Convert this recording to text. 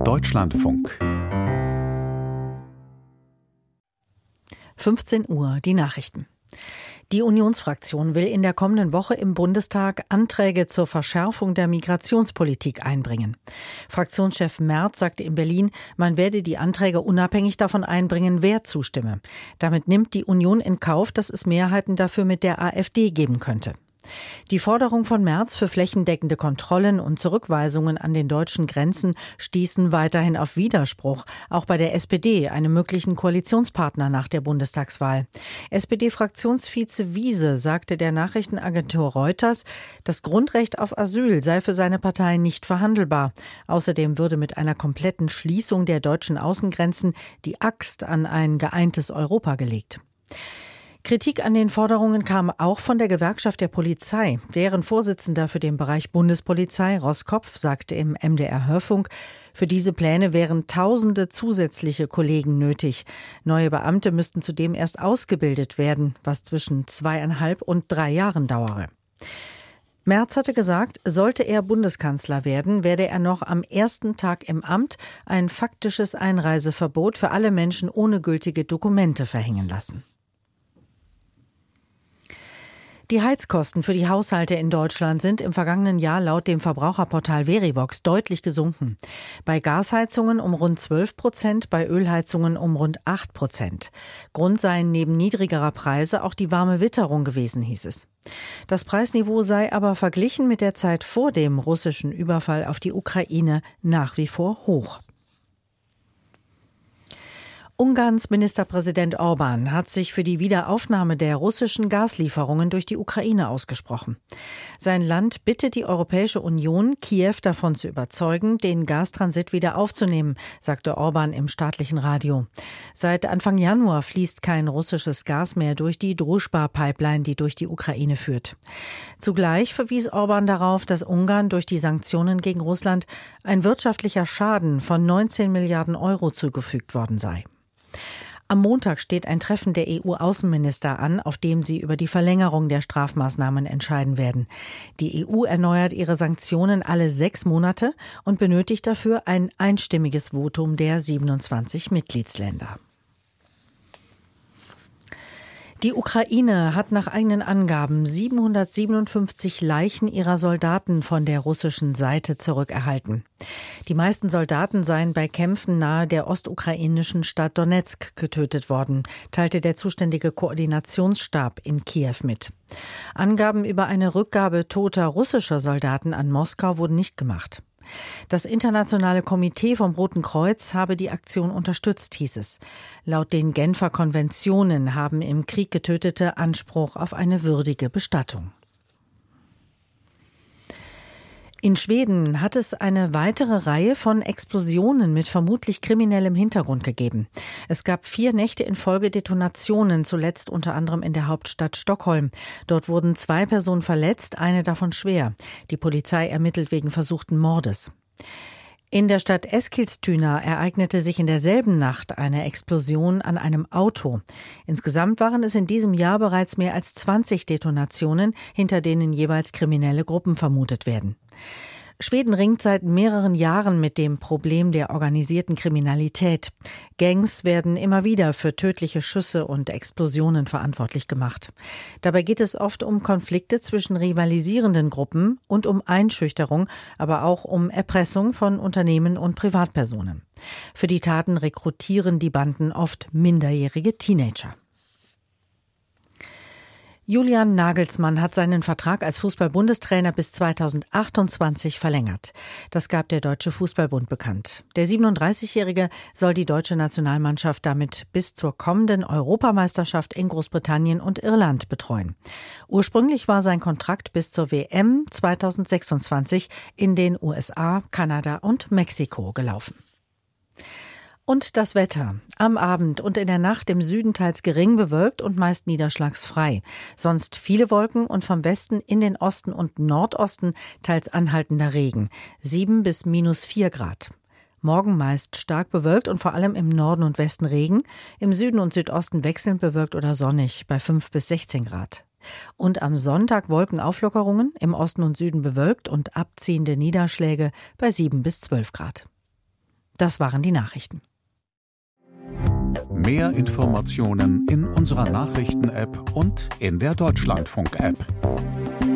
Deutschlandfunk. 15 Uhr, die Nachrichten. Die Unionsfraktion will in der kommenden Woche im Bundestag Anträge zur Verschärfung der Migrationspolitik einbringen. Fraktionschef Merz sagte in Berlin, man werde die Anträge unabhängig davon einbringen, wer zustimme. Damit nimmt die Union in Kauf, dass es Mehrheiten dafür mit der AfD geben könnte. Die Forderung von Merz für flächendeckende Kontrollen und Zurückweisungen an den deutschen Grenzen stießen weiterhin auf Widerspruch, auch bei der SPD, einem möglichen Koalitionspartner nach der Bundestagswahl. SPD-Fraktionsvize Wiese sagte der Nachrichtenagentur Reuters, das Grundrecht auf Asyl sei für seine Partei nicht verhandelbar. Außerdem würde mit einer kompletten Schließung der deutschen Außengrenzen die Axt an ein geeintes Europa gelegt. Kritik an den Forderungen kam auch von der Gewerkschaft der Polizei. Deren Vorsitzender für den Bereich Bundespolizei, Roskopf, sagte im MDR-Hörfunk, für diese Pläne wären Tausende zusätzliche Kollegen nötig. Neue Beamte müssten zudem erst ausgebildet werden, was zwischen 2,5 und 3 Jahren dauere. Merz hatte gesagt, sollte er Bundeskanzler werden, werde er noch am ersten Tag im Amt ein faktisches Einreiseverbot für alle Menschen ohne gültige Dokumente verhängen lassen. Die Heizkosten für die Haushalte in Deutschland sind im vergangenen Jahr laut dem Verbraucherportal Verivox deutlich gesunken. Bei Gasheizungen um rund 12%, bei Ölheizungen um rund 8%. Grund seien neben niedrigerer Preise auch die warme Witterung gewesen, hieß es. Das Preisniveau sei aber verglichen mit der Zeit vor dem russischen Überfall auf die Ukraine nach wie vor hoch. Ungarns Ministerpräsident Orbán hat sich für die Wiederaufnahme der russischen Gaslieferungen durch die Ukraine ausgesprochen. Sein Land bittet die Europäische Union, Kiew davon zu überzeugen, den Gastransit wieder aufzunehmen, sagte Orbán im staatlichen Radio. Seit Anfang Januar fließt kein russisches Gas mehr durch die Družba-Pipeline, die durch die Ukraine führt. Zugleich verwies Orbán darauf, dass Ungarn durch die Sanktionen gegen Russland ein wirtschaftlicher Schaden von 19 Milliarden Euro zugefügt worden sei. Am Montag steht ein Treffen der EU-Außenminister an, auf dem sie über die Verlängerung der Strafmaßnahmen entscheiden werden. Die EU erneuert ihre Sanktionen alle 6 Monate und benötigt dafür ein einstimmiges Votum der 27 Mitgliedsländer. Die Ukraine hat nach eigenen Angaben 757 Leichen ihrer Soldaten von der russischen Seite zurückerhalten. Die meisten Soldaten seien bei Kämpfen nahe der ostukrainischen Stadt Donezk getötet worden, teilte der zuständige Koordinationsstab in Kiew mit. Angaben über eine Rückgabe toter russischer Soldaten an Moskau wurden nicht gemacht. Das internationale Komitee vom Roten Kreuz habe die Aktion unterstützt, hieß es. Laut den Genfer Konventionen haben im Krieg Getötete Anspruch auf eine würdige Bestattung. In Schweden hat es eine weitere Reihe von Explosionen mit vermutlich kriminellem Hintergrund gegeben. Es gab 4 Nächte in Folge Detonationen, zuletzt unter anderem in der Hauptstadt Stockholm. Dort wurden 2 Personen verletzt, eine davon schwer. Die Polizei ermittelt wegen versuchten Mordes. In der Stadt Eskilstuna ereignete sich in derselben Nacht eine Explosion an einem Auto. Insgesamt waren es in diesem Jahr bereits mehr als 20 Detonationen, hinter denen jeweils kriminelle Gruppen vermutet werden. Schweden ringt seit mehreren Jahren mit dem Problem der organisierten Kriminalität. Gangs werden immer wieder für tödliche Schüsse und Explosionen verantwortlich gemacht. Dabei geht es oft um Konflikte zwischen rivalisierenden Gruppen und um Einschüchterung, aber auch um Erpressung von Unternehmen und Privatpersonen. Für die Taten rekrutieren die Banden oft minderjährige Teenager. Julian Nagelsmann hat seinen Vertrag als Fußball-Bundestrainer bis 2028 verlängert. Das gab der Deutsche Fußballbund bekannt. Der 37-Jährige soll die deutsche Nationalmannschaft damit bis zur kommenden Europameisterschaft in Großbritannien und Irland betreuen. Ursprünglich war sein Kontrakt bis zur WM 2026 in den USA, Kanada und Mexiko gelaufen. Und das Wetter. Am Abend und in der Nacht im Süden teils gering bewölkt und meist niederschlagsfrei. Sonst viele Wolken und vom Westen in den Osten und Nordosten teils anhaltender Regen. 7 bis -4 Grad. Morgen meist stark bewölkt und vor allem im Norden und Westen Regen. Im Süden und Südosten wechselnd bewölkt oder sonnig bei 5 bis 16 Grad. Und am Sonntag Wolkenauflockerungen, im Osten und Süden bewölkt und abziehende Niederschläge bei 7 bis 12 Grad. Das waren die Nachrichten. Mehr Informationen in unserer Nachrichten-App und in der Deutschlandfunk-App.